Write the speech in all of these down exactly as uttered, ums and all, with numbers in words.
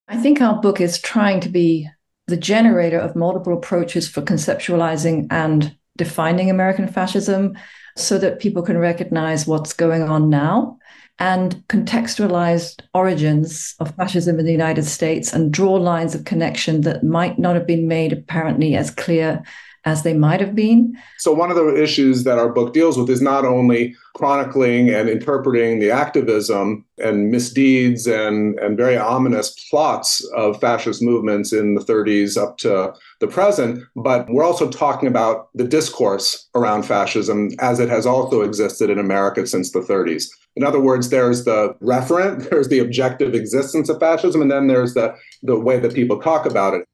I think our book is trying to be the generator of multiple approaches for conceptualizing and defining American fascism so that people can recognize what's going on now and contextualize origins of fascism in the United States and draw lines of connection that might not have been made apparently as clear as they might have been. So one of the issues that our book deals with is not only chronicling and interpreting the activism and misdeeds and, and very ominous plots of fascist movements in the thirties up to the present, but we're also talking about the discourse around fascism as it has also existed in America since the thirties. In other words, there's the referent, there's the objective existence of fascism, and then there's the, the way that people talk about it.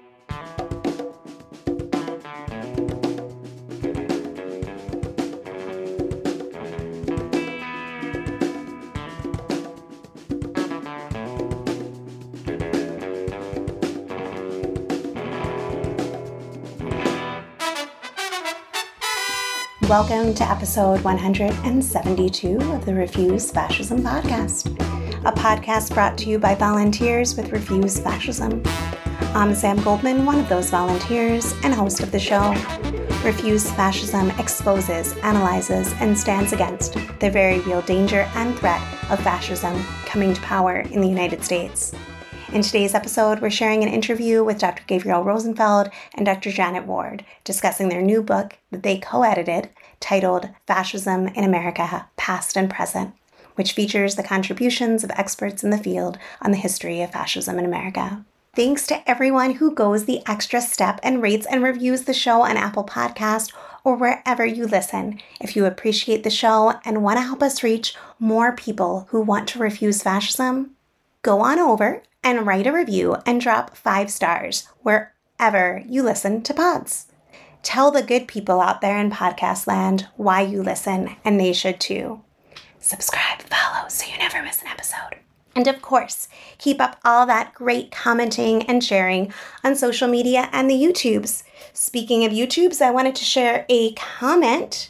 Welcome to episode one hundred seventy-two of the Refuse Fascism podcast, a podcast brought to you by volunteers with Refuse Fascism. I'm Sam Goldman, one of those volunteers and host of the show. Refuse Fascism exposes, analyzes, and stands against the very real danger and threat of fascism coming to power in the United States. In today's episode, we're sharing an interview with Doctor Gabriel Rosenfeld and Doctor Janet Ward, discussing their new book that they co-edited, titled Fascism in America, Past and Present, which features the contributions of experts in the field on the history of fascism in America. Thanks to everyone who goes the extra step and rates and reviews the show on Apple Podcast or wherever you listen. If you appreciate the show and want to help us reach more people who want to refuse fascism, go on over and write a review and drop five stars wherever you listen to pods. Tell the good people out there in podcast land why you listen, and they should too. Subscribe, follow, so you never miss an episode. And of course, keep up all that great commenting and sharing on social media and the YouTubes. Speaking of YouTubes, I wanted to share a comment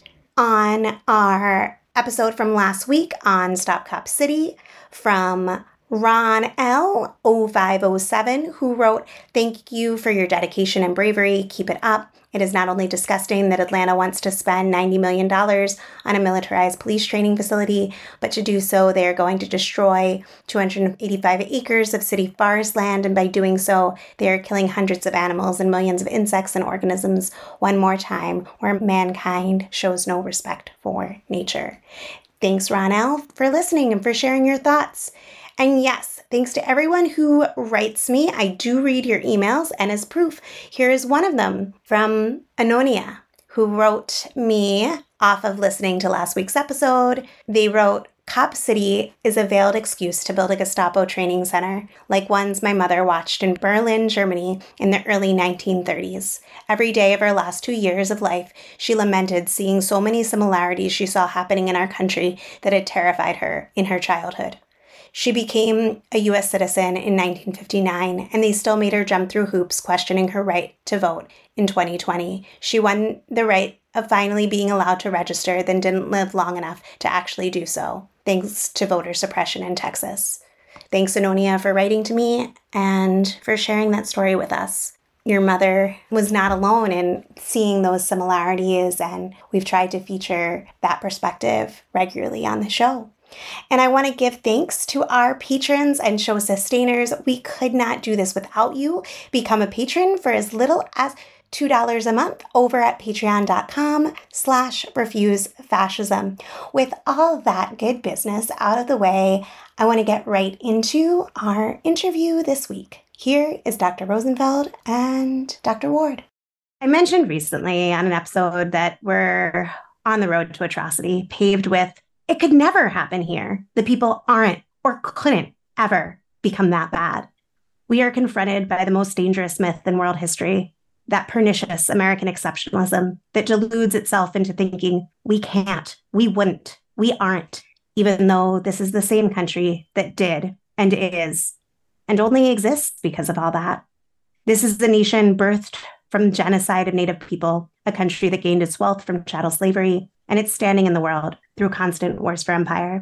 on our episode from last week on Stop Cop City from Ron L oh five oh seven, who wrote, "Thank you for your dedication and bravery. Keep it up. It is not only disgusting that Atlanta wants to spend ninety million dollars on a militarized police training facility, but to do so, they are going to destroy two hundred eighty-five acres of city forest land, and by doing so, they are killing hundreds of animals and millions of insects and organisms one more time, where mankind shows no respect for nature." Thanks, Ron L, for listening and for sharing your thoughts. And yes, thanks to everyone who writes me. I do read your emails, and as proof, here is one of them from Anonia, who wrote me off of listening to last week's episode. They wrote, "Cop City is a veiled excuse to build a Gestapo training center, like ones my mother watched in Berlin, Germany in the early nineteen thirties. Every day of her last two years of life, she lamented seeing so many similarities she saw happening in our country that had terrified her in her childhood. She became a U S citizen in nineteen fifty-nine, and they still made her jump through hoops questioning her right to vote in twenty twenty. She won the right of finally being allowed to register, then didn't live long enough to actually do so, thanks to voter suppression in Texas." Thanks, Anonia, for writing to me and for sharing that story with us. Your mother was not alone in seeing those similarities, and we've tried to feature that perspective regularly on the show. And I want to give thanks to our patrons and show sustainers. We could not do this without you. Become a patron for as little as two dollars a month over at patreon.com slash refuse fascism. With all that good business out of the way, I want to get right into our interview this week. Here is Doctor Rosenfeld and Doctor Ward. I mentioned recently on an episode that we're on the road to atrocity, paved with "it could never happen here. The people aren't or couldn't ever become that bad." We are confronted by the most dangerous myth in world history, that pernicious American exceptionalism that deludes itself into thinking we can't, we wouldn't, we aren't, even though this is the same country that did and is and only exists because of all that. This is the nation birthed from the genocide of Native people, a country that gained its wealth from chattel slavery, and its standing in the world through constant wars for empire.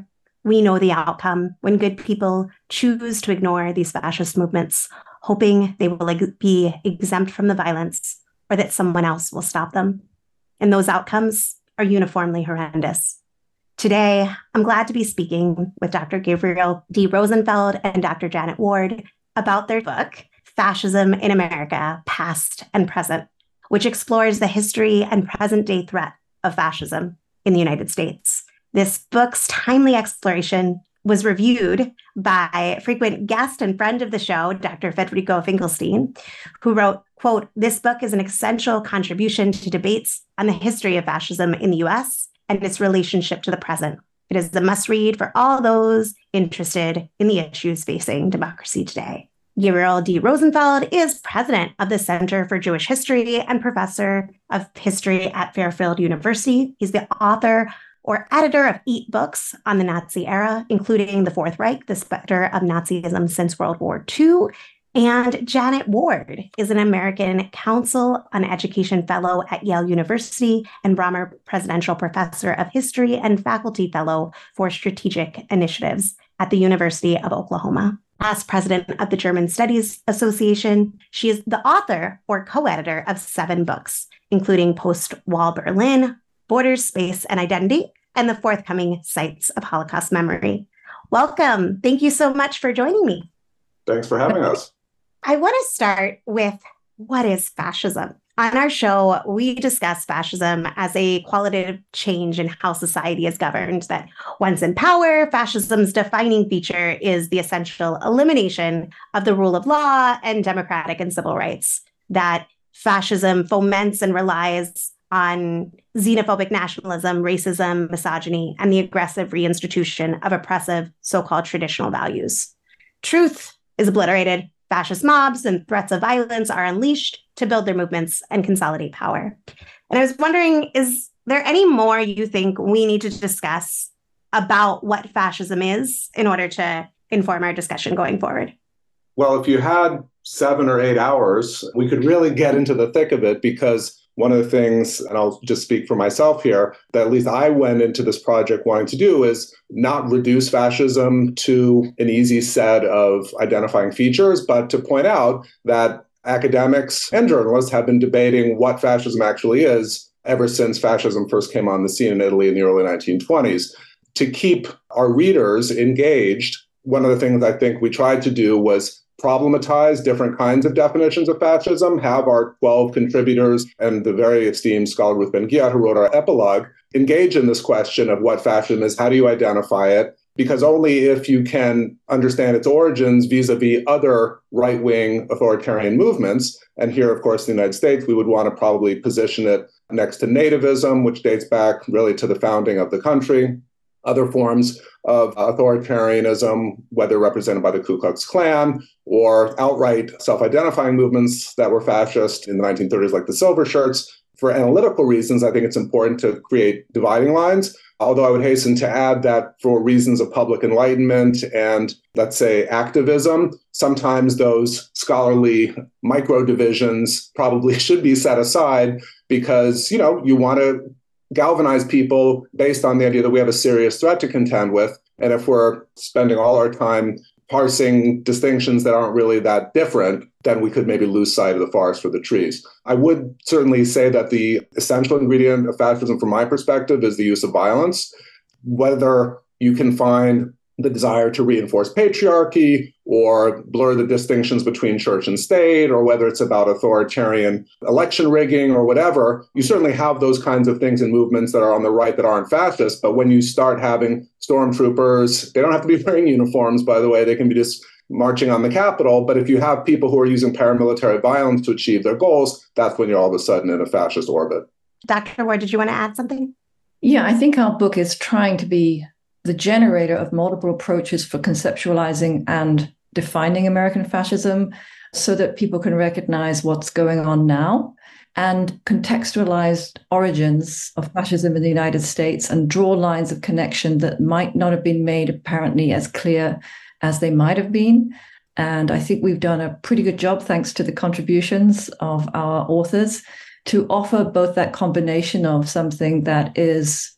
We know the outcome when good people choose to ignore these fascist movements, hoping they will be exempt from the violence or that someone else will stop them. And those outcomes are uniformly horrendous. Today, I'm glad to be speaking with Doctor Gabriel D. Rosenfeld and Doctor Janet Ward about their book, Fascism in America, Past and Present, which explores the history and present-day threat of fascism in the United States. This book's timely exploration was reviewed by frequent guest and friend of the show, Doctor Federico Finkelstein, who wrote, quote, "This book is an essential contribution to debates on the history of fascism in the U S and its relationship to the present. It is a must-read for all those interested in the issues facing democracy today." Gabriel D. Rosenfeld is president of the Center for Jewish History and professor of history at Fairfield University. He's the author or editor of eight books on the Nazi era, including The Fourth Reich, The Specter of Nazism Since World War Two. And Janet Ward is an American Council on Education Fellow at Yale University and Romer Presidential Professor of History and Faculty Fellow for Strategic Initiatives at the University of Oklahoma. As president of the German Studies Association, she is the author or co-editor of seven books, including Post-Wall Berlin, Borders, Space, and Identity, and the forthcoming Sites of Holocaust Memory. Welcome. Thank you so much for joining me. Thanks for having us. I want to start with, what is fascism? On our show, we discuss fascism as a qualitative change in how society is governed, that once in power, fascism's defining feature is the essential elimination of the rule of law and democratic and civil rights, that fascism foments and relies on xenophobic nationalism, racism, misogyny, and the aggressive reinstitution of oppressive so-called traditional values. Truth is obliterated. Fascist mobs and threats of violence are unleashed to build their movements and consolidate power. And I was wondering, is there any more you think we need to discuss about what fascism is in order to inform our discussion going forward? Well, if you had seven or eight hours, we could really get into the thick of it, because one of the things, and I'll just speak for myself here, that at least I went into this project wanting to do is not reduce fascism to an easy set of identifying features, but to point out that academics and journalists have been debating what fascism actually is ever since fascism first came on the scene in Italy in the early nineteen twenties. To keep our readers engaged, one of the things I think we tried to do was problematize different kinds of definitions of fascism, have our twelve contributors and the very esteemed scholar Ruth Ben-Ghiat, who wrote our epilogue, engage in this question of what fascism is, how do you identify it? Because only if you can understand its origins vis-a-vis other right-wing authoritarian movements, and here, of course, in the United States, we would want to probably position it next to nativism, which dates back really to the founding of the country, other forms of authoritarianism, whether represented by the Ku Klux Klan or outright self-identifying movements that were fascist in the nineteen thirties, like the Silver Shirts. For analytical reasons, I think it's important to create dividing lines, although I would hasten to add that for reasons of public enlightenment and, let's say, activism, sometimes those scholarly micro divisions probably should be set aside because, you know, you want to galvanize people based on the idea that we have a serious threat to contend with. And if we're spending all our time parsing distinctions that aren't really that different, then we could maybe lose sight of the forest for the trees. I would certainly say that the essential ingredient of fascism, from my perspective, is the use of violence. Whether you can find the desire to reinforce patriarchy or blur the distinctions between church and state, or whether it's about authoritarian election rigging or whatever, you certainly have those kinds of things and movements that are on the right that aren't fascist. But when you start having stormtroopers, they don't have to be wearing uniforms, by the way, they can be just marching on the Capitol. But if you have people who are using paramilitary violence to achieve their goals, that's when you're all of a sudden in a fascist orbit. Doctor Ward, did you want to add something? Yeah, I think our book is trying to be the generator of multiple approaches for conceptualizing and defining American fascism so that people can recognize what's going on now and contextualize origins of fascism in the United States and draw lines of connection that might not have been made apparently as clear as they might have been. And I think we've done a pretty good job, thanks to the contributions of our authors, to offer both that combination of something that is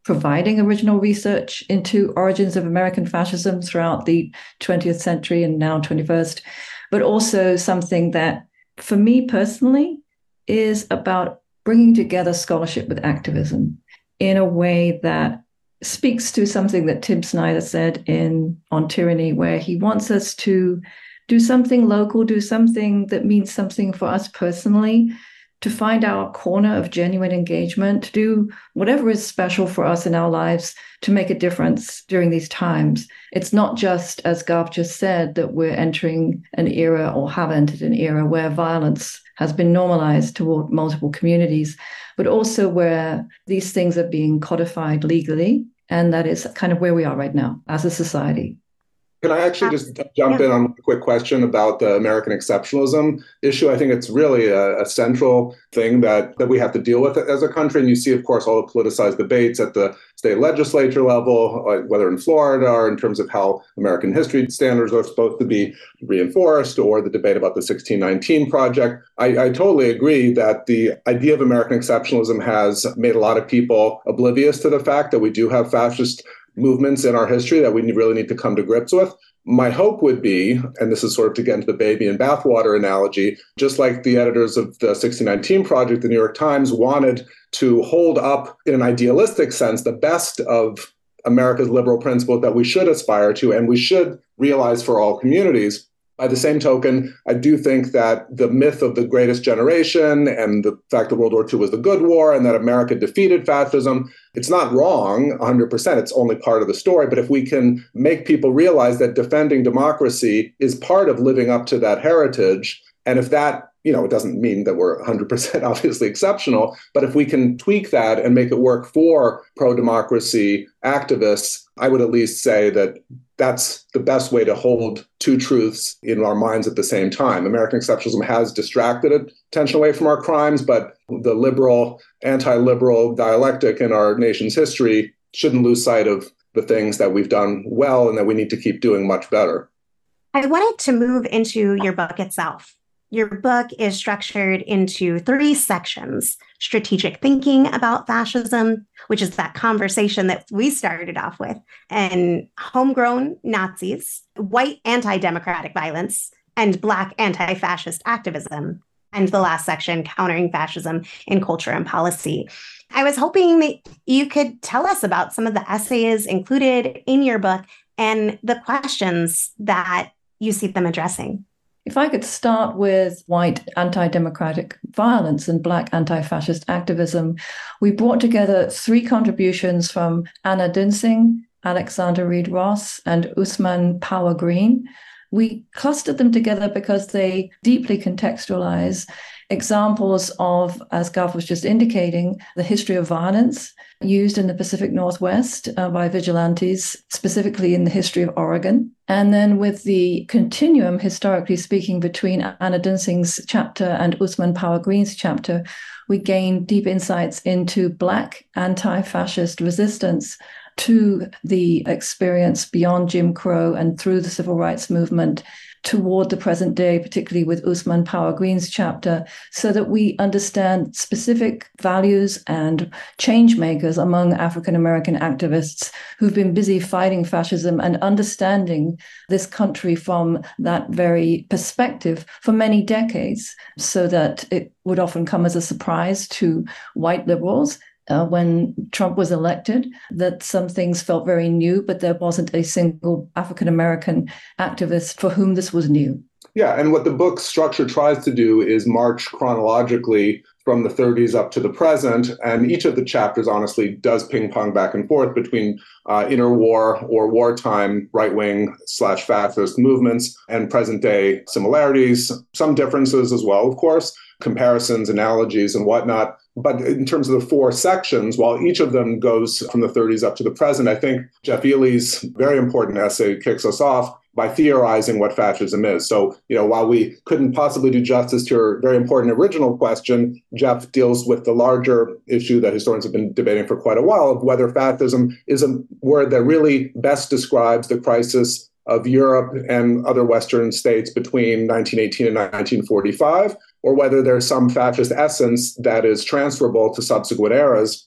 providing original research into origins of American fascism throughout the twentieth century and now twenty-first, but also something that, for me personally, is about bringing together scholarship with activism in a way that speaks to something that Tim Snyder said in On Tyranny, where he wants us to do something local, do something that means something for us personally, to find our corner of genuine engagement, to do whatever is special for us in our lives to make a difference during these times. It's not just, as Garth just said, that we're entering an era or have entered an era where violence has been normalized toward multiple communities, but also where these things are being codified legally. And that is kind of where we are right now as a society. Can I actually just jump yeah. in on a quick question about the American exceptionalism issue? I think it's really a, a central thing that, that we have to deal with as a country. And you see, of course, all the politicized debates at the state legislature level, whether in Florida or in terms of how American history standards are supposed to be reinforced, or the debate about the sixteen nineteen Project. I, I totally agree that the idea of American exceptionalism has made a lot of people oblivious to the fact that we do have fascist movements in our history that we really need to come to grips with. My hope would be, and this is sort of to get into the baby and bathwater analogy, just like the editors of the sixteen nineteen Project, the New York Times, wanted to hold up, in an idealistic sense, the best of America's liberal principles that we should aspire to and we should realize for all communities. By the same token, I do think that the myth of the greatest generation and the fact that World War Two was the good war and that America defeated fascism, it's not wrong one hundred percent. It's only part of the story. But if we can make people realize that defending democracy is part of living up to that heritage, and if that, you know, it doesn't mean that we're one hundred percent obviously exceptional, but if we can tweak that and make it work for pro-democracy activists, I would at least say that that's the best way to hold two truths in our minds at the same time. American exceptionalism has distracted attention away from our crimes, but the liberal, anti-liberal dialectic in our nation's history shouldn't lose sight of the things that we've done well and that we need to keep doing much better. I wanted to move into your book itself. Your book is structured into three sections: strategic thinking about fascism, which is that conversation that we started off with, and homegrown Nazis, white anti-democratic violence, and Black anti-fascist activism. And the last section, countering fascism in culture and policy. I was hoping that you could tell us about some of the essays included in your book and the questions that you see them addressing. If I could start with white anti-democratic violence and Black anti-fascist activism, we brought together three contributions from Anna Dunsing, Alexander Reed Ross, and Usman Power Green. We clustered them together because they deeply contextualize examples of, as Garth was just indicating, the history of violence used in the Pacific Northwest uh, by vigilantes, specifically in the history of Oregon. And then with the continuum, historically speaking, between Anna Dunsing's chapter and Usman Power Green's chapter, we gained deep insights into Black anti-fascist resistance to the experience beyond Jim Crow and through the civil rights movement toward the present day, particularly with Usman Power Green's chapter, so that we understand specific values and change makers among African-American activists who've been busy fighting fascism and understanding this country from that very perspective for many decades, so that it would often come as a surprise to white liberals Uh, when Trump was elected, that some things felt very new, but there wasn't a single African-American activist for whom this was new. Yeah, and what the book structure tries to do is march chronologically from the thirties up to the present, and each of the chapters, honestly, does ping-pong back and forth between uh, interwar or wartime right-wing slash fascist movements and present-day similarities, some differences as well, of course, comparisons, analogies, and whatnot. But in terms of the four sections, while each of them goes from the thirties up to the present, I think Jeff Ely's very important essay kicks us off by theorizing what fascism is. So, you know, while we couldn't possibly do justice to your very important original question, Jeff deals with the larger issue that historians have been debating for quite a while of whether fascism is a word that really best describes the crisis of Europe and other Western states between nineteen eighteen and nineteen forty-five, or whether there's some fascist essence that is transferable to subsequent eras.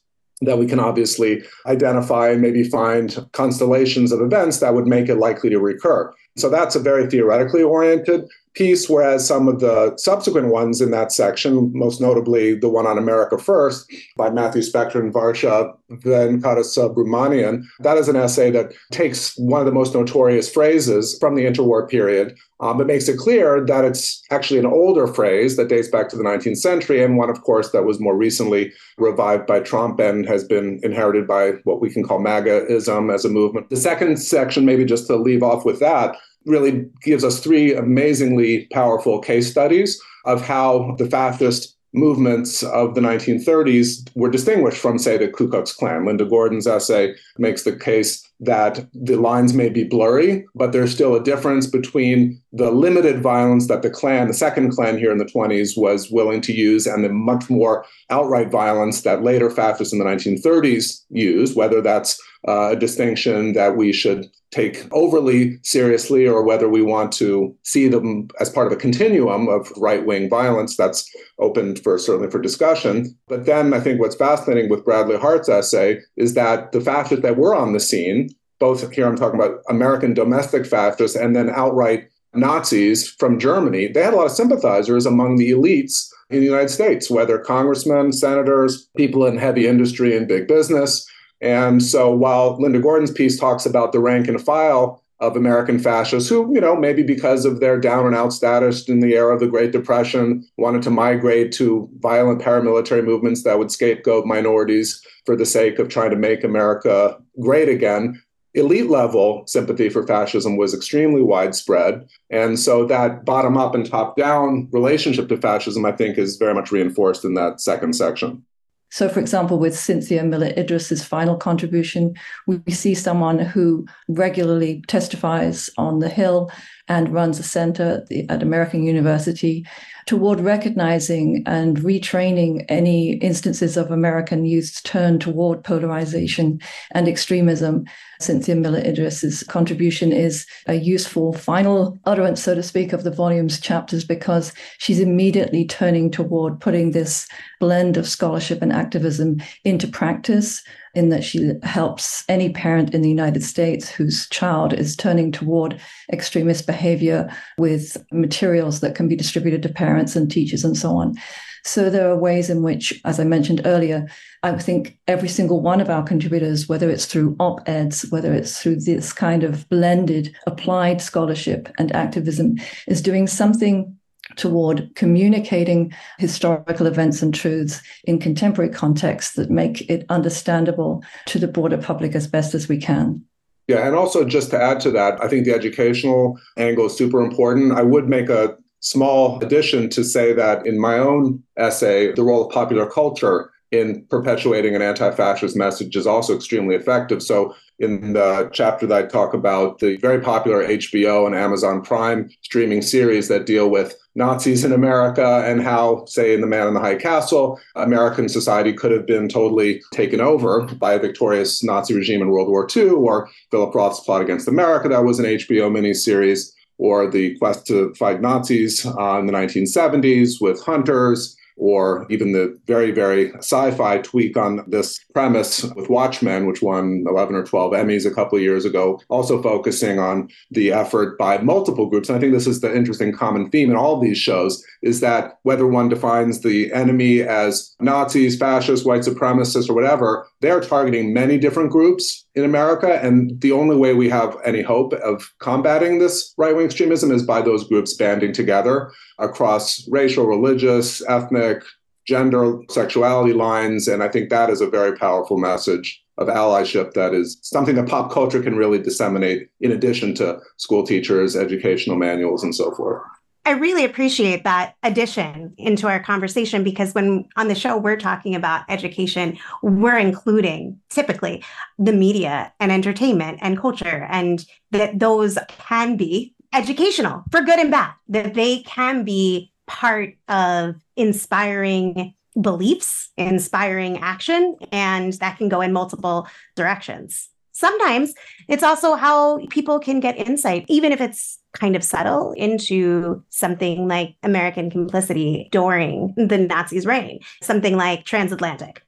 that we can obviously identify and maybe find constellations of events that would make it likely to recur. So that's a very theoretically oriented piece, whereas some of the subsequent ones in that section, most notably the one on America First by Matthew Spector and Varsha Venkatasubramanian, that is an essay that takes one of the most notorious phrases from the interwar period, um, but makes it clear that it's actually an older phrase that dates back to the nineteenth century, and one, of course, that was more recently revived by Trump and has been inherited by what we can call MAGA-ism as a movement. The second section, maybe just to leave off with that, really gives us three amazingly powerful case studies of how the fascist movements of the nineteen thirties were distinguished from, say, the Ku Klux Klan. Linda Gordon's essay makes the case that the lines may be blurry, but there's still a difference between the limited violence that the Klan, the second Klan here in the twenties, was willing to use and the much more outright violence that later fascists in the nineteen thirties used, whether that's uh, a distinction that we should take overly seriously or whether we want to see them as part of a continuum of right-wing violence. That's open for certainly for discussion. But then I think what's fascinating with Bradley Hart's essay is that the fascists that were on the scene, both here I'm talking about American domestic fascists and then outright Nazis from Germany, they had a lot of sympathizers among the elites in the United States, whether congressmen, senators, people in heavy industry and big business. And so while Linda Gordon's piece talks about the rank and file of American fascists who, you know, maybe because of their down and out status in the era of the Great Depression, wanted to migrate to violent paramilitary movements that would scapegoat minorities for the sake of trying to make America great again, elite level sympathy for fascism was extremely widespread. And so that bottom up and top down relationship to fascism, I think, is very much reinforced in that second section. So, for example, with Cynthia Miller Idris's final contribution, we see someone who regularly testifies on the Hill and runs a center at American University toward recognizing and retraining any instances of American youth's turn toward polarization and extremism. Cynthia Miller Idris's contribution is a useful final utterance, so to speak, of the volume's chapters, because she's immediately turning toward putting this blend of scholarship and activism into practice, in that she helps any parent in the United States whose child is turning toward extremist behavior with materials that can be distributed to parents and teachers and so on. So there are ways in which, as I mentioned earlier, I think every single one of our contributors, whether it's through op-eds, whether it's through this kind of blended applied scholarship and activism, is doing something toward communicating historical events and truths in contemporary contexts that make it understandable to the broader public as best as we can. Yeah, and also just to add to that, I think the educational angle is super important. I would make a small addition to say that in my own essay, the role of popular culture in perpetuating an anti-fascist message is also extremely effective. So in the chapter that I talk about the very popular H B O and Amazon Prime streaming series that deal with Nazis in America and how, say, in The Man in the High Castle, American society could have been totally taken over by a victorious Nazi regime in World War Two, or Philip Roth's Plot Against America, that was an H B O miniseries, or The Quest to Fight Nazis uh, in the nineteen seventies with Hunters, or even the very, very sci-fi tweak on this premise with Watchmen, which won eleven or twelve Emmys a couple of years ago, also focusing on the effort by multiple groups. And I think this is the interesting common theme in all of these shows, is that whether one defines the enemy as Nazis, fascists, white supremacists, or whatever, they're targeting many different groups in America. And the only way we have any hope of combating this right-wing extremism is by those groups banding together across racial, religious, ethnic, gender, sexuality lines. And I think that is a very powerful message of allyship that is something that pop culture can really disseminate in addition to school teachers, educational manuals, and so forth. I really appreciate that addition into our conversation, because when on the show we're talking about education, we're including typically the media and entertainment and culture, and that those can be educational for good and bad, that they can be part of inspiring beliefs, inspiring action, and that can go in multiple directions. Sometimes it's also how people can get insight, even if it's kind of subtle, into something like American complicity during the Nazis' reign, something like transatlantic.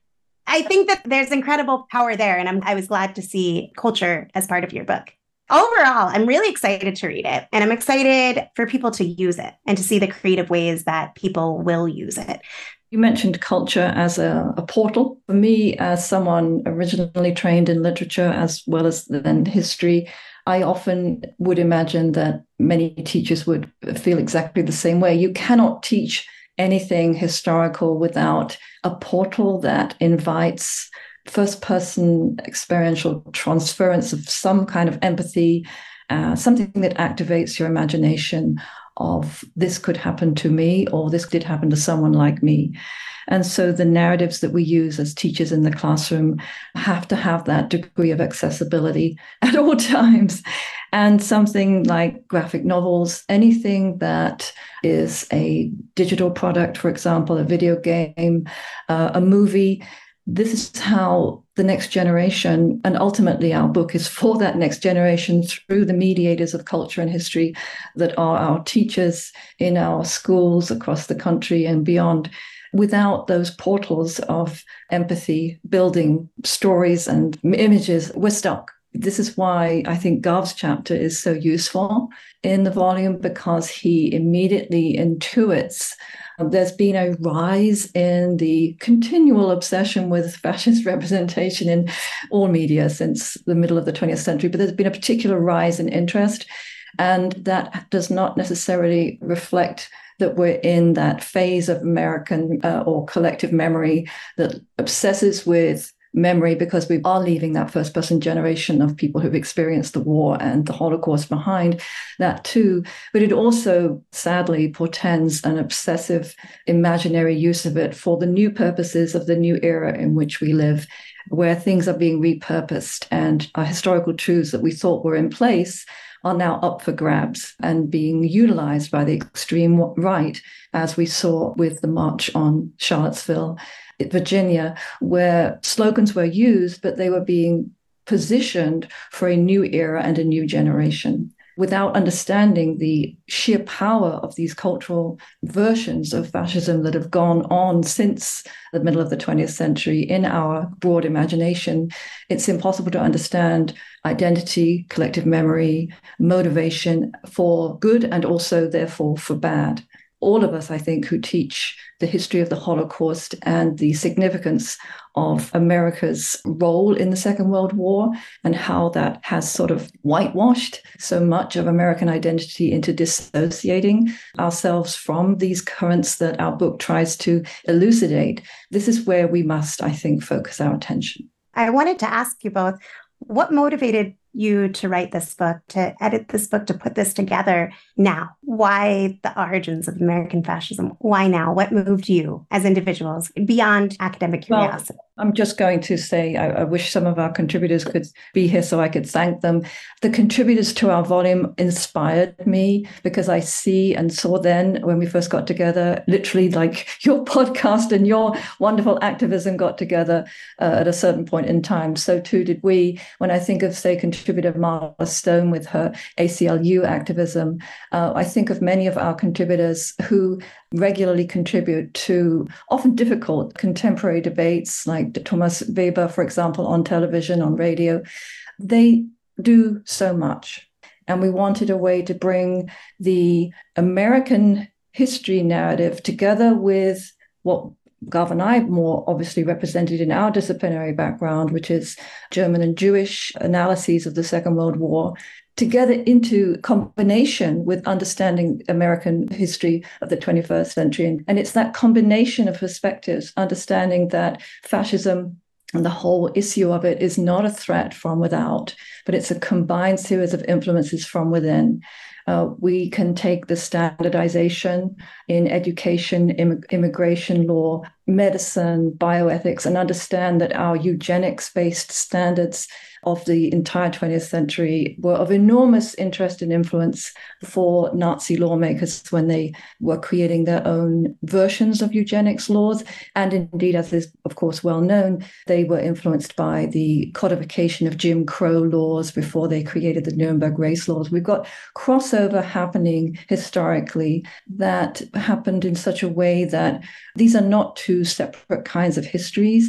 I think that there's incredible power there. And I'm, I was glad to see culture as part of your book. Overall, I'm really excited to read it. And I'm excited for people to use it and to see the creative ways that people will use it. You mentioned culture as a, a portal. For me, as someone originally trained in literature as well as then history, I often would imagine that many teachers would feel exactly the same way. You cannot teach anything historical without a portal that invites first-person experiential transference of some kind of empathy, uh, something that activates your imagination of this could happen to me or this did happen to someone like me. And so the narratives that we use as teachers in the classroom have to have that degree of accessibility at all times. And something like graphic novels, anything that is a digital product, for example, a video game, uh, a movie, this is how the next generation, and ultimately our book is for that next generation through the mediators of culture and history that are our teachers in our schools across the country and beyond. Without those portals of empathy, building stories and images, we're stuck. This is why I think Gav's chapter is so useful in the volume, because he immediately intuits there's been a rise in the continual obsession with fascist representation in all media since the middle of the twentieth century, but there's been a particular rise in interest, and that does not necessarily reflect that we're in that phase of American uh, or collective memory that obsesses with memory, because we are leaving that first person generation of people who've experienced the war and the Holocaust behind, that too. But it also sadly portends an obsessive imaginary use of it for the new purposes of the new era in which we live, where things are being repurposed and our historical truths that we thought were in place are now up for grabs and being utilized by the extreme right, as we saw with the march on Charlottesville, Virginia, where slogans were used, but they were being positioned for a new era and a new generation, without understanding the sheer power of these cultural versions of fascism that have gone on since the middle of the twentieth century in our broad imagination. It's impossible to understand identity, collective memory, motivation for good and also, therefore, for bad. All of us, I think, who teach the history of the Holocaust and the significance of America's role in the Second World War and how that has sort of whitewashed so much of American identity into dissociating ourselves from these currents that our book tries to elucidate. This is where we must, I think, focus our attention. I wanted to ask you both, what motivated you to write this book, to edit this book, to put this together now? Why the origins of American fascism? Why now? What moved you as individuals beyond academic curiosity? Well, I'm just going to say I, I wish some of our contributors could be here so I could thank them. The contributors to our volume inspired me because I see and saw then when we first got together, literally like your podcast and your wonderful activism got together uh, at a certain point in time. So too did we. When I think of, say, contributor Marla Stone with her A C L U activism, uh, I think of many of our contributors who regularly contribute to often difficult contemporary debates, like Thomas Weber, for example, on television, on radio. They do so much. And we wanted a way to bring the American history narrative together with what Gav and I more obviously represented in our disciplinary background, which is German and Jewish analyses of the Second World War, together into combination with understanding American history of the twenty-first century. And it's that combination of perspectives, understanding that fascism and the whole issue of it is not a threat from without, but it's a combined series of influences from within. Uh, we can take the standardization in education, Im- immigration law, medicine, bioethics, and understand that our eugenics-based standards of the entire twentieth century were of enormous interest and influence for Nazi lawmakers when they were creating their own versions of eugenics laws. And indeed, as is, of course, well known, they were influenced by the codification of Jim Crow laws before they created the Nuremberg race laws. We've got crossover happening historically that happened in such a way that these are not two separate kinds of histories.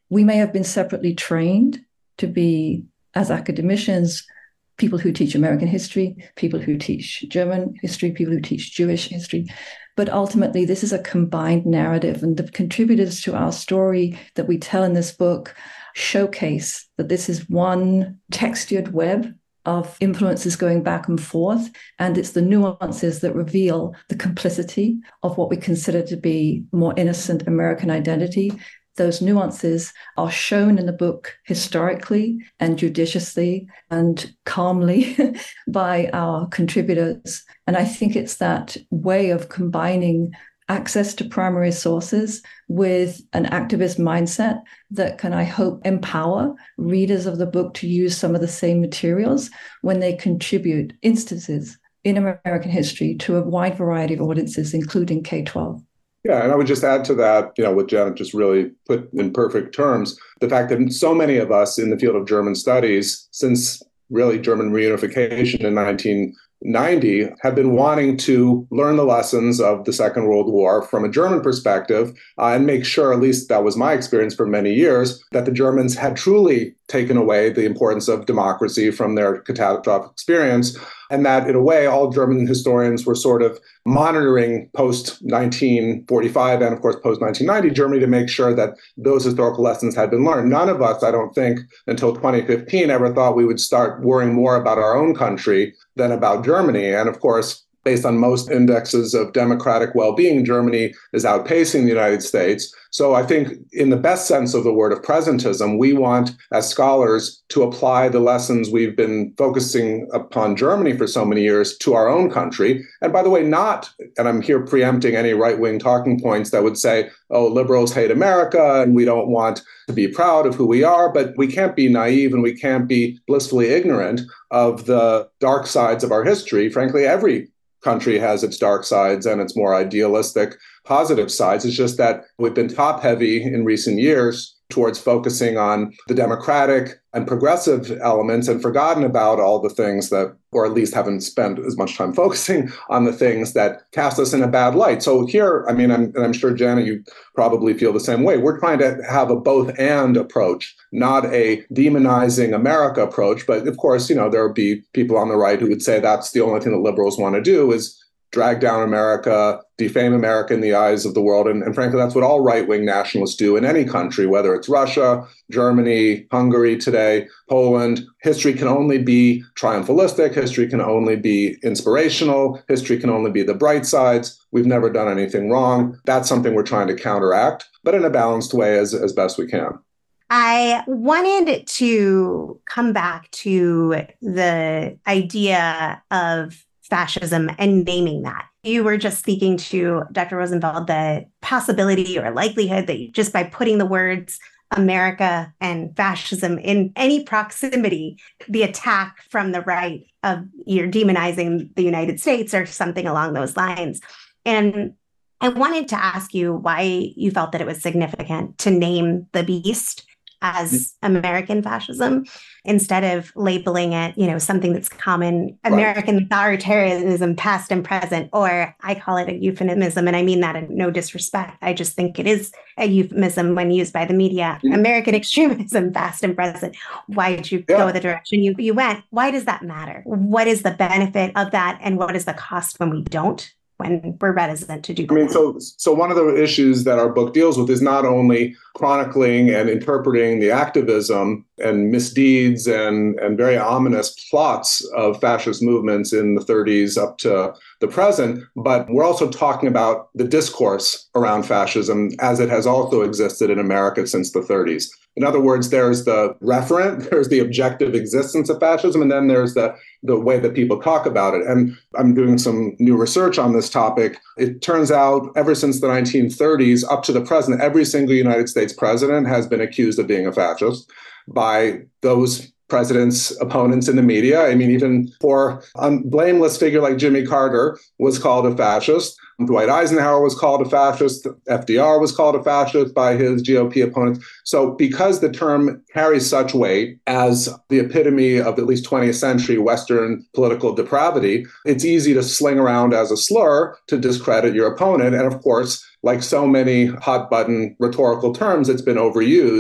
we may have been separately trained to be, as academicians, people who teach American history, people who teach German history, people who teach Jewish history. But ultimately, this is a combined narrative, and the contributors to our story that we tell in this book showcase that this is one textured web of influences going back and forth, and it's the nuances that reveal the complicity of what we consider to be more innocent American identity. Those nuances are shown in the book historically and judiciously and calmly by our contributors. And I think it's that way of combining access to primary sources with an activist mindset that can, I hope, empower readers of the book to use some of the same materials when they contribute instances in American history to a wide variety of audiences, including K twelve. Yeah, and I would just add to that, you know, what Janet just really put in perfect terms, the fact that so many of us in the field of German studies, since really German reunification in nineteen ninety, have been wanting to learn the lessons of the Second World War from a German perspective uh, and make sure, at least that was my experience for many years, that the Germans had truly taken away the importance of democracy from their catastrophic experience, and that in a way all German historians were sort of monitoring post nineteen forty-five and of course post nineteen ninety Germany to make sure that those historical lessons had been learned. None of us, I don't think, until twenty fifteen ever thought we would start worrying more about our own country than about Germany. And of course, based on most indexes of democratic well-being, Germany is outpacing the United States. So I think in the best sense of the word of presentism, we want, as scholars, to apply the lessons we've been focusing upon Germany for so many years to our own country. And by the way, not, and I'm here preempting any right-wing talking points that would say, oh, liberals hate America and we don't want to be proud of who we are, but we can't be naive and we can't be blissfully ignorant of the dark sides of our history. Frankly, every country has its dark sides and its more idealistic positive sides. It's just that we've been top heavy in recent years towards focusing on the democratic and progressive elements and forgotten about all the things that, or at least haven't spent as much time focusing on the things that cast us in a bad light. So here, I mean, I'm, and I'm sure, Janet, you probably feel the same way. We're trying to have a both and approach, not a demonizing America approach. But of course, you know, there would be people on the right who would say that's the only thing that liberals want to do is drag down America, defame America in the eyes of the world. And, and frankly, that's what all right-wing nationalists do in any country, whether it's Russia, Germany, Hungary today, Poland. History can only be triumphalistic. History can only be inspirational. History can only be the bright sides. We've never done anything wrong. That's something we're trying to counteract, but in a balanced way as, as best we can. I wanted to come back to the idea of fascism and naming that. You were just speaking to, Doctor Rosenfeld, the possibility or likelihood that you, just by putting the words America and fascism in any proximity, the attack from the right of you're demonizing the United States or something along those lines. And I wanted to ask you why you felt that it was significant to name the beast as American fascism instead of labeling it, you know, something that's common, American right. authoritarianism, past and present, or I call it a euphemism, and I mean that in no disrespect. I just think it is a euphemism when used by the media. Mm-hmm. American extremism, past and present. Why did you yeah. go the direction you, you went? Why does that matter? What is the benefit of that, and what is the cost when we don't? When we're reticent to do that. I mean, so so one of the issues that our book deals with is not only chronicling and interpreting the activism and misdeeds and, and very ominous plots of fascist movements in the thirties up to the present, but we're also talking about the discourse around fascism as it has also existed in America since the thirties. In other words, there's the referent, there's the objective existence of fascism, and then there's the, the way that people talk about it. And I'm doing some new research on this topic. It turns out ever since the nineteen thirties up to the present, every single United States president has been accused of being a fascist by those president's opponents in the media. I mean, even for a blameless figure like Jimmy Carter was called a fascist. Dwight Eisenhower was called a fascist. F D R was called a fascist by his G O P opponents. So because the term carries such weight as the epitome of at least twentieth century Western political depravity, it's easy to sling around as a slur to discredit your opponent. And of course, like so many hot button rhetorical terms, it's been overused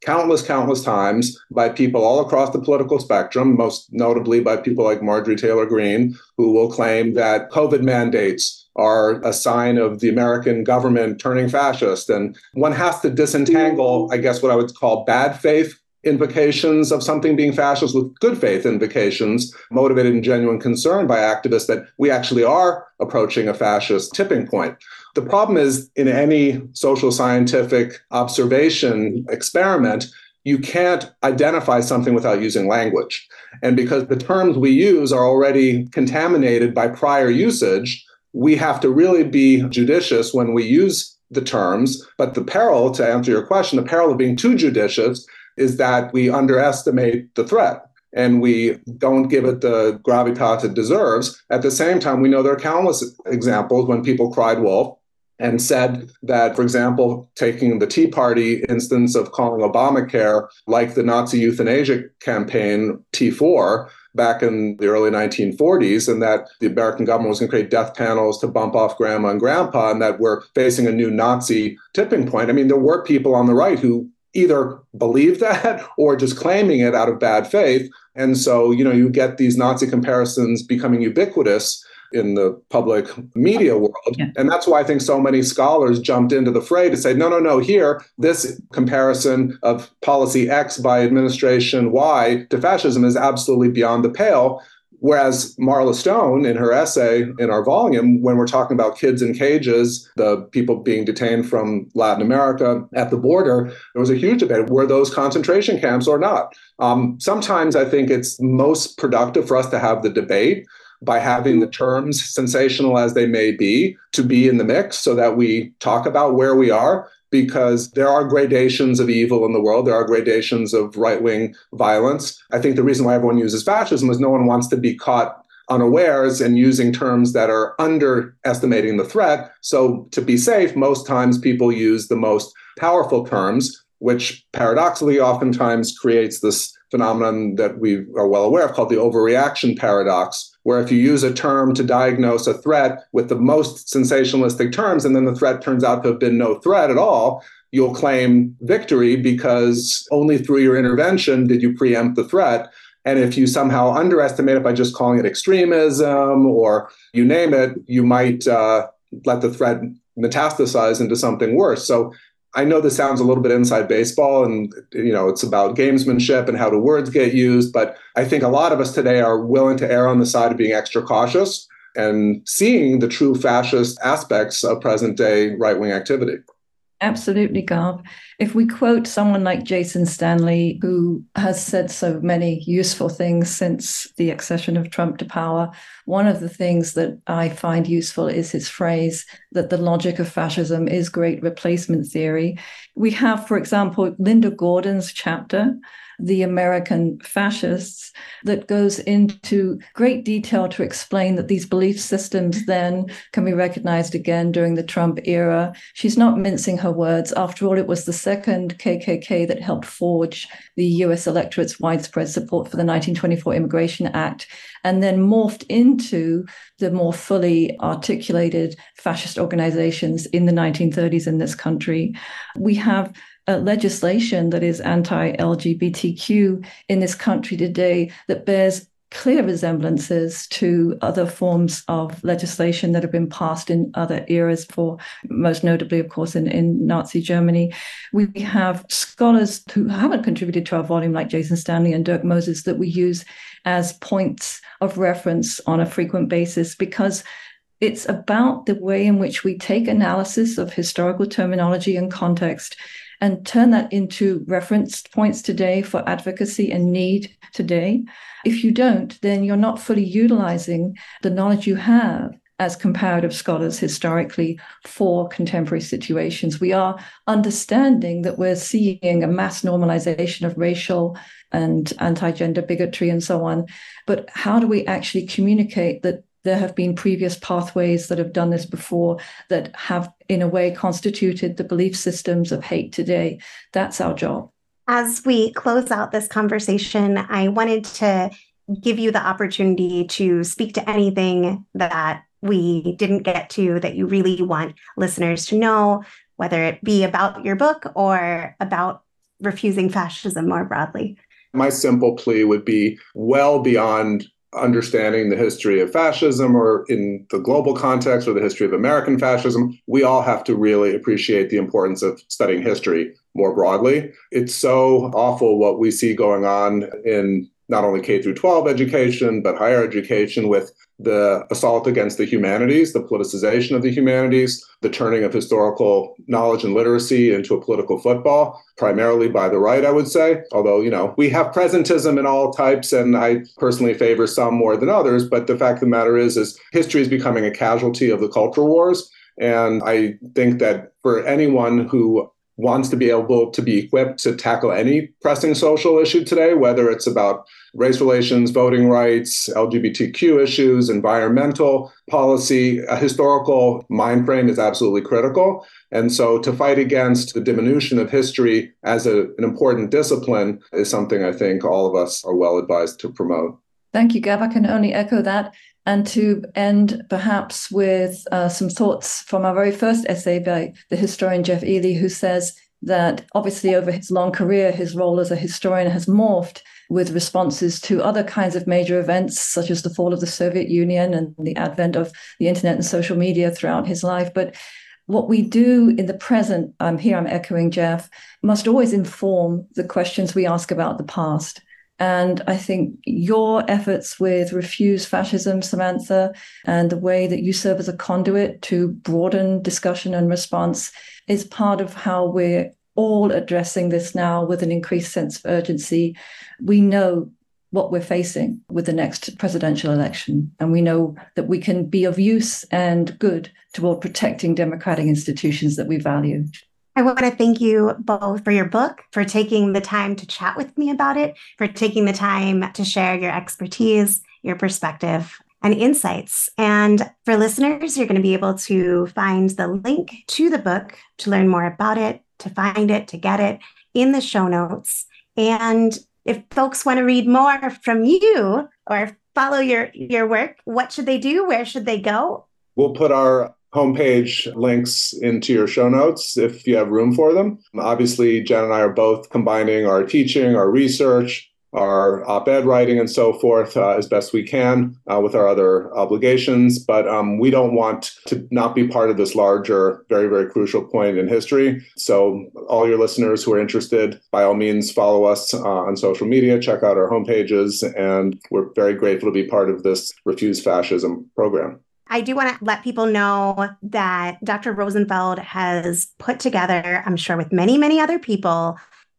countless, countless times by people all across the political spectrum, most notably by people like Marjorie Taylor Greene, who will claim that COVID mandates are a sign of the American government turning fascist. And one has to disentangle, I guess, what I would call bad faith invocations of something being fascist with good faith invocations motivated in genuine concern by activists that we actually are approaching a fascist tipping point. The problem is, in any social scientific observation experiment, you can't identify something without using language. And because the terms we use are already contaminated by prior usage, we have to really be judicious when we use the terms. But the peril, to answer your question, the peril of being too judicious is that we underestimate the threat and we don't give it the gravitas it deserves. At the same time, we know there are countless examples when people cried wolf and said that, for example, taking the Tea Party instance of calling Obamacare like the Nazi euthanasia campaign T four back in the early nineteen forties, and that the American government was going to create death panels to bump off grandma and grandpa, and that we're facing a new Nazi tipping point. I mean, there were people on the right who either believed that or just claiming it out of bad faith. And so, you know, you get these Nazi comparisons becoming ubiquitous in the public media world. Yeah. And that's why I think so many scholars jumped into the fray to say, no, no, no, here, this comparison of policy X by administration Y to fascism is absolutely beyond the pale. Whereas Marla Stone, in her essay in our volume, when we're talking about kids in cages, the people being detained from Latin America at the border, there was a huge debate. Were those concentration camps or not? Um, sometimes I think it's most productive for us to have the debate by having the terms, sensational as they may be, to be in the mix so that we talk about where we are, because there are gradations of evil in the world. There are gradations of right-wing violence. I think the reason why everyone uses fascism is no one wants to be caught unawares and using terms that are underestimating the threat. So to be safe, most times people use the most powerful terms, which paradoxically oftentimes creates this phenomenon that we are well aware of called the overreaction paradox, where if you use a term to diagnose a threat with the most sensationalistic terms, and then the threat turns out to have been no threat at all, you'll claim victory because only through your intervention did you preempt the threat. And if you somehow underestimate it by just calling it extremism or you name it, you might uh, let the threat metastasize into something worse. So I know this sounds a little bit inside baseball and, you know, it's about gamesmanship and how the words get used. But I think a lot of us today are willing to err on the side of being extra cautious and seeing the true fascist aspects of present day right-wing activity. Absolutely, Garb. If we quote someone like Jason Stanley, who has said so many useful things since the accession of Trump to power, one of the things that I find useful is his phrase that the logic of fascism is great replacement theory. We have, for example, Linda Gordon's chapter, The American Fascists, that goes into great detail to explain that these belief systems then can be recognized again during the Trump era. She's not mincing her words. After all, it was the second K K K that helped forge the U S electorate's widespread support for the nineteen twenty-four Immigration Act, and then morphed into the more fully articulated fascist organizations in the nineteen thirties in this country. We have Uh, legislation that is anti-L G B T Q in this country today that bears clear resemblances to other forms of legislation that have been passed in other eras, for most notably, of course, in, in Nazi Germany. We have scholars who haven't contributed to our volume, like Jason Stanley and Dirk Moses, that we use as points of reference on a frequent basis, because it's about the way in which we take analysis of historical terminology and context and turn that into reference points today for advocacy and need today. If you don't, then you're not fully utilizing the knowledge you have as comparative scholars historically for contemporary situations. We are understanding that we're seeing a mass normalization of racial and anti-gender bigotry and so on. But how do we actually communicate that there have been previous pathways that have done this before that have, in a way, constituted the belief systems of hate today? That's our job. As we close out this conversation, I wanted to give you the opportunity to speak to anything that we didn't get to that you really want listeners to know, whether it be about your book or about refusing fascism more broadly? My simple plea would be well beyond understanding the history of fascism or in the global context or the history of American fascism. We all have to really appreciate the importance of studying history more broadly. It's so awful what we see going on in not only K through twelve education, but higher education with the assault against the humanities, the politicization of the humanities, the turning of historical knowledge and literacy into a political football, primarily by the right, I would say. Although, you know, we have presentism in all types, and I personally favor some more than others. But the fact of the matter is, is history is becoming a casualty of the culture wars. And I think that for anyone who wants to be able to be equipped to tackle any pressing social issue today, whether it's about race relations, voting rights, L G B T Q issues, environmental policy, a historical mind frame is absolutely critical. And so to fight against the diminution of history as a, an important discipline is something I think all of us are well advised to promote. Thank you, Gab. I can only echo that. And to end perhaps with uh, some thoughts from our very first essay by the historian Jeff Ely, who says that obviously over his long career, his role as a historian has morphed with responses to other kinds of major events, such as the fall of the Soviet Union and the advent of the internet and social media throughout his life. But what we do in the present, I'm here, I'm echoing Jeff, must always inform the questions we ask about the past. And I think your efforts with Refuse Fascism, Samantha, and the way that you serve as a conduit to broaden discussion and response is part of how we're all addressing this now with an increased sense of urgency. We know what we're facing with the next presidential election, and we know that we can be of use and good toward protecting democratic institutions that we value. I want to thank you both for your book, for taking the time to chat with me about it, for taking the time to share your expertise, your perspective, and insights. And for listeners, you're going to be able to find the link to the book to learn more about it, to find it, to get it in the show notes. And if folks want to read more from you or follow your, your work, what should they do? Where should they go? We'll put our homepage links into your show notes if you have room for them. Obviously, Jen and I are both combining our teaching, our research, our op-ed writing, and so forth uh, as best we can uh, with our other obligations. But um, we don't want to not be part of this larger, very, very crucial point in history. So all your listeners who are interested, by all means, follow us uh, on social media, check out our homepages, and we're very grateful to be part of this Refuse Fascism program. I do want to let people know that Doctor Rosenfeld has put together, I'm sure with many, many other people,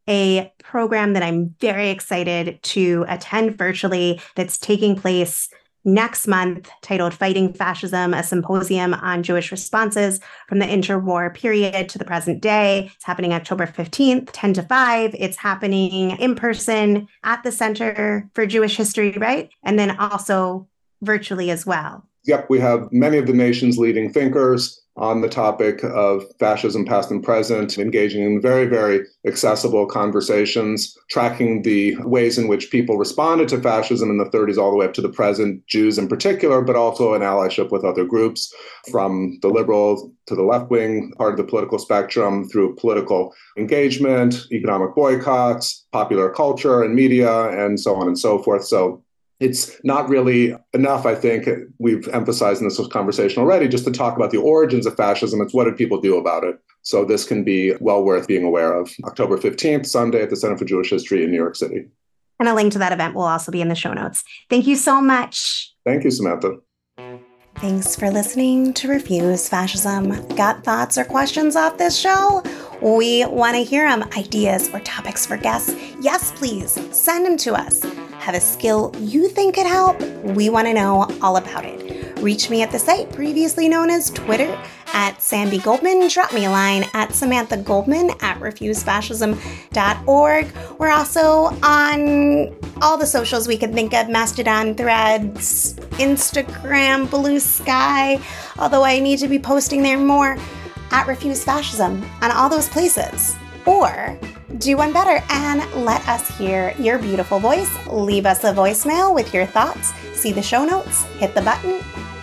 a program that I'm very excited to attend virtually that's taking place next month, titled Fighting Fascism, a symposium on Jewish responses from the interwar period to the present day. It's happening October fifteenth, ten to five. It's happening in person at the Center for Jewish History, right? And then also virtually as well. Yep, we have many of the nation's leading thinkers on the topic of fascism, past and present, engaging in very, very accessible conversations, tracking the ways in which people responded to fascism in the thirties all the way up to the present, Jews in particular, but also an allyship with other groups, from the liberal to the left-wing part of the political spectrum, through political engagement, economic boycotts, popular culture and media, and so on and so forth. So it's not really enough, I think, we've emphasized in this conversation already, just to talk about the origins of fascism. It's what did people do about it? So this can be well worth being aware of. October fifteenth, Sunday at the Center for Jewish History in New York City. And a link to that event will also be in the show notes. Thank you so much. Thank you, Samantha. Thanks for listening to Refuse Fascism. Got thoughts or questions off this show? We want to hear them. Ideas or topics for guests? Yes, please. Send them to us. Have a skill you think could help? We want to know all about it. Reach me at the site previously known as Twitter at Samby Goldman. Drop me a line at Samantha Goldman at refuse fascism dot org. We're also on all the socials we can think of: Mastodon, Threads, Instagram, Blue Sky, although I need to be posting there more, at Refuse Fascism on all those places. Or do one better and let us hear your beautiful voice. Leave us a voicemail with your thoughts. See the show notes, hit the button,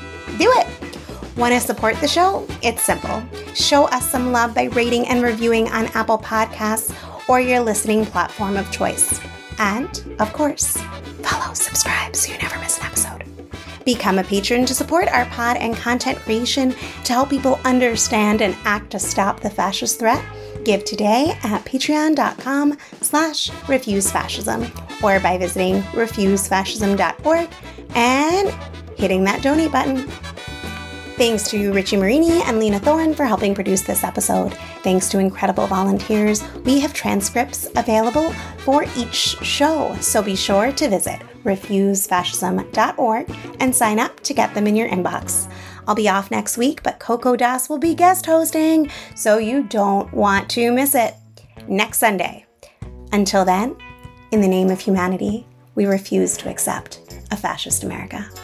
do it. Want to support the show? It's simple. Show us some love by rating and reviewing on Apple Podcasts, or your listening platform of choice. And, of course, follow, subscribe so you never miss an episode. Become a patron to support our pod and content creation to help people understand and act to stop the fascist threat. Give today at patreon.com slash refusefascism or by visiting refuse fascism dot org and hitting that donate button. Thanks to Richie Marini and Lena Thorne for helping produce this episode. Thanks to incredible volunteers, we have transcripts available for each show, so be sure to visit refuse fascism dot org and sign up to get them in your inbox. I'll be off next week, but Coco Das will be guest hosting, so you don't want to miss it. Next Sunday. Until then, in the name of humanity, we refuse to accept a fascist America.